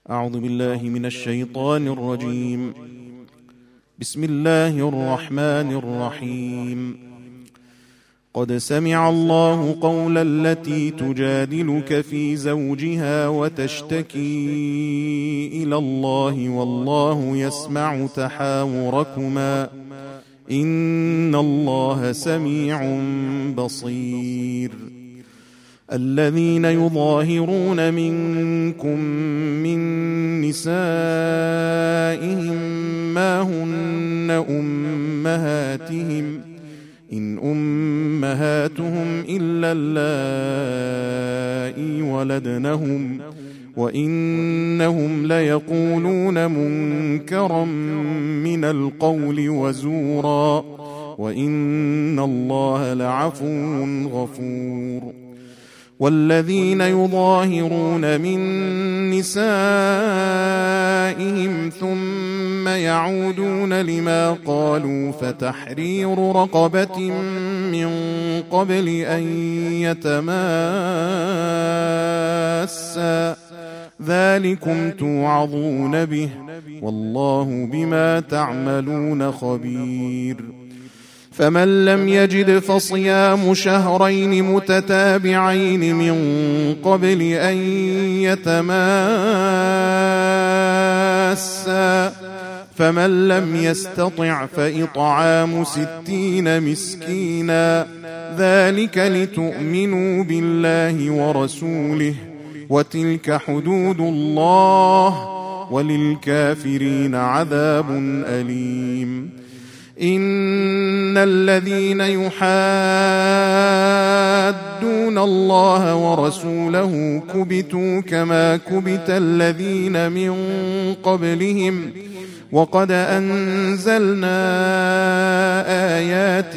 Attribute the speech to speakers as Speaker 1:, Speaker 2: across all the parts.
Speaker 1: أعوذ بالله من الشيطان الرجيم. بسم الله الرحمن الرحيم. قد سمع الله قول التي تجادلك في زوجها وتشتكي إلى الله والله يسمع تحاوركما إن الله سميع بصير. الذين يظاهرون منكم من نسائهم ما هن أمهاتهم إن أمهاتهم إلا اللائي ولدنهم وإنهم ليقولون منكرا من القول وزورا وإن الله لعفو غفور. والذين يظاهرون من نسائهم ثم يعودون لما قالوا فتحرير رقبة من قبل أن يتماسا ذلكم توعظون به والله بما تعملون خبير. فمن لم يجد فصيام شهرين متتابعين من قبل أن يتماسا فمن لم يستطع فإطعام 60 مسكينا ذلك لتؤمنوا بالله ورسوله وتلك حدود الله وللكافرين عذاب أليم. إن الذين يحادون الله ورسوله كبتوا كما كبت الذين من قبلهم وقد أنزلنا آيات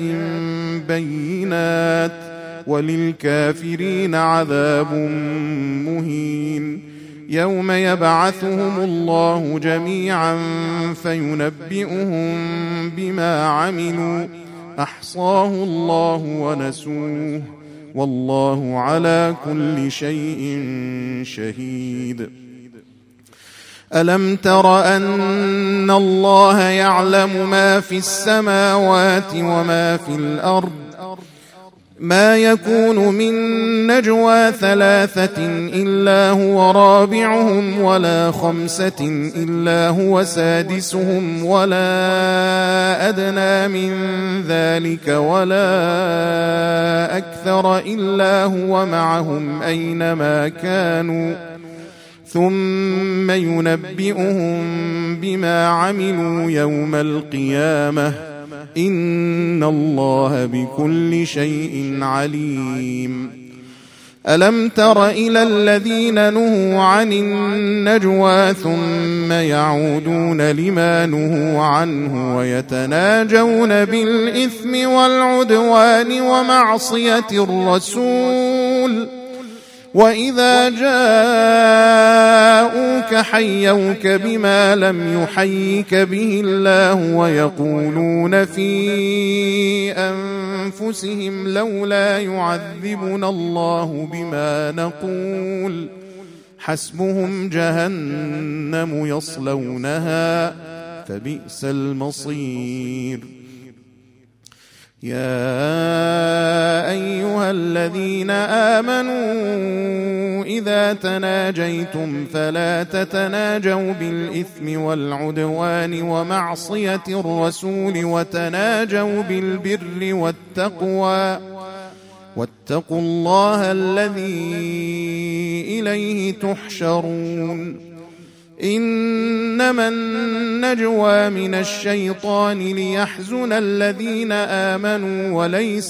Speaker 1: بينات وللكافرين عذاب مهين. يوم يبعثهم الله جميعا فينبئهم بما عملوا أحصاه الله ونسوه والله على كل شيء شهيد. ألم تر أن الله يعلم ما في السماوات وما في الأرض ما يكون من نجوى 3 إلا هو رابعهم ولا 5 إلا هو سادسهم ولا أدنى من ذلك ولا أكثر إلا هو معهم أينما كانوا ثم ينبئهم بما عملوا يوم القيامة إن الله بكل شيء عليم. ألم تر إلى الذين نهوا عن النجوى ثم يعودون لما نهوا عنه ويتناجون بالإثم والعدوان ومعصية الرسول وإذا جاءوك حيوك بما لم يحيك به الله ويقولون في أنفسهم لولا يعذبنا الله بما نقول حسبهم جهنم يصلونها فبئس المصير. يا أيها الذين آمنوا إذا تناجيتم فلا تتناجوا بالإثم والعدوان ومعصية الرسول وتناجوا بالبر والتقوى واتقوا الله الذي إليه تحشرون. إنما النجوى من الشيطان ليحزن الذين آمنوا وليس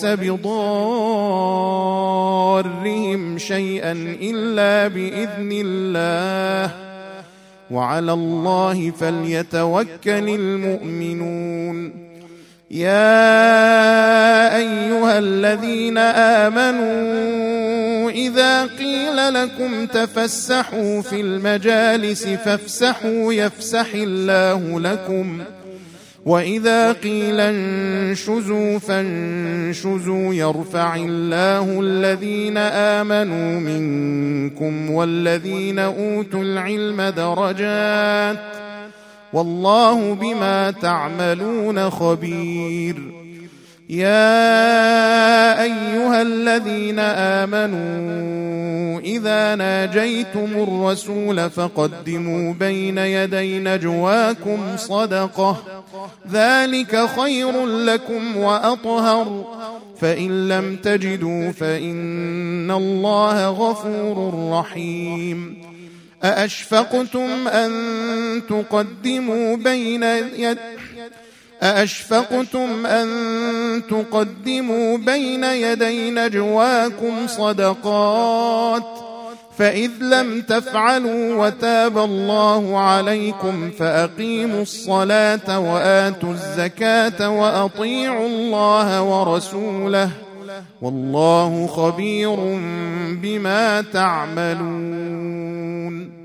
Speaker 1: بضارهم شيئا إلا بإذن الله وعلى الله فليتوكل المؤمنون. يا أيها الذين آمنوا إذا قيل لكم تفسحوا في المجالس فافسحوا يفسح الله لكم وإذا قيل انشزوا فانشزوا يرفع الله الذين آمنوا منكم والذين أوتوا العلم درجات والله بما تعملون خبير. يا أيها الذين آمنوا إذا ناجيتم الرسول فقدموا بين يدي نجواكم صدقة ذلك خير لكم وأطهر فإن لم تجدوا فإن الله غفور رحيم. أأشفقتم أن تقدموا بين يدي نجواكم صدقات فإذ لم تفعلوا وتاب الله عليكم فأقيموا الصلاة وآتوا الزكاة وأطيعوا الله ورسوله والله خبير بما تعملون.